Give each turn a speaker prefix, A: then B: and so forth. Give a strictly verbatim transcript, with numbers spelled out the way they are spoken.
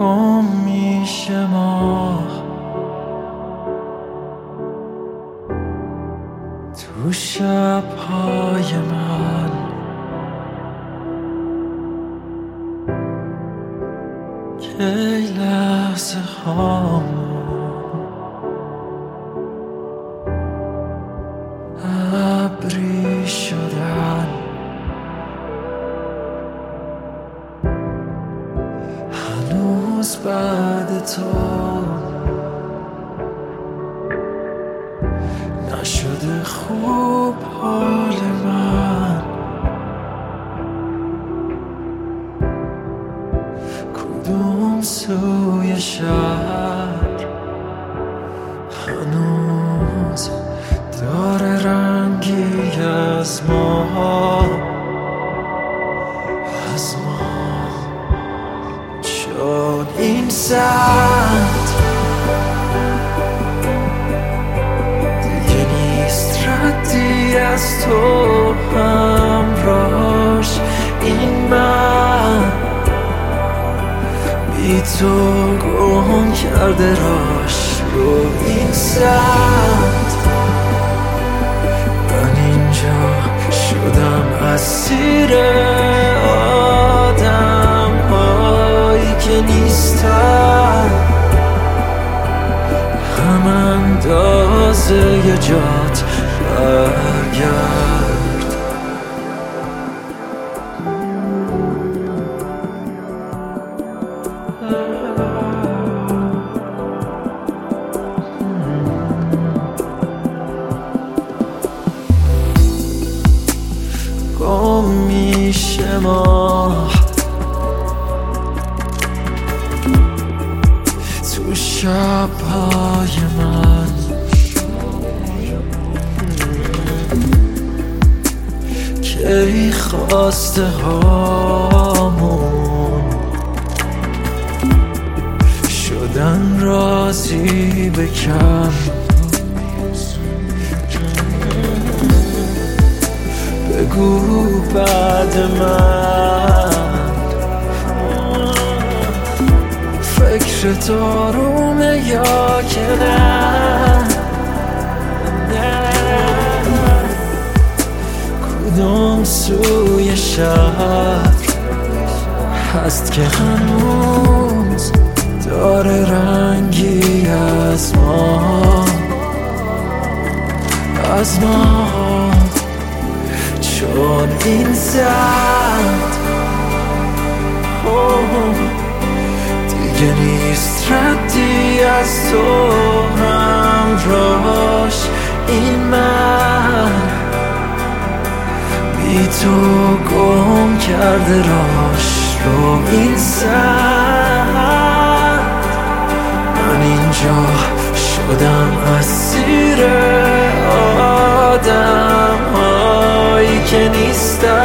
A: گم میشه ماه تو شب‌های من، کی لحظه هامون ابری شدن، هنوز بعد تو نشده خوب حال من. کدوم سوی شهر هنوز داره رنگی از ما، از ما، چون این سمت دیگه نیست ردی از تو همراش. این من بی تو گم کرده راش رو این سمت. من اینجا شدم اسیر آدم هایی که نیستن، هم اندازه ی جات برگرد. گم میشه ماه تو شب‌های من، کی خواسته هامون شدن راضی به کم. بگو بعد من فکر دارومه یا که نه؟ کدوم سوی شهر هست که هنوز داره رنگی از ما، از ما، چون این سمت دیگه نیست ردی از تو همراش. این من بی تو گم کرده راش رو این سمت. من اینجا شدم اسیر آدم هایی که نیستن،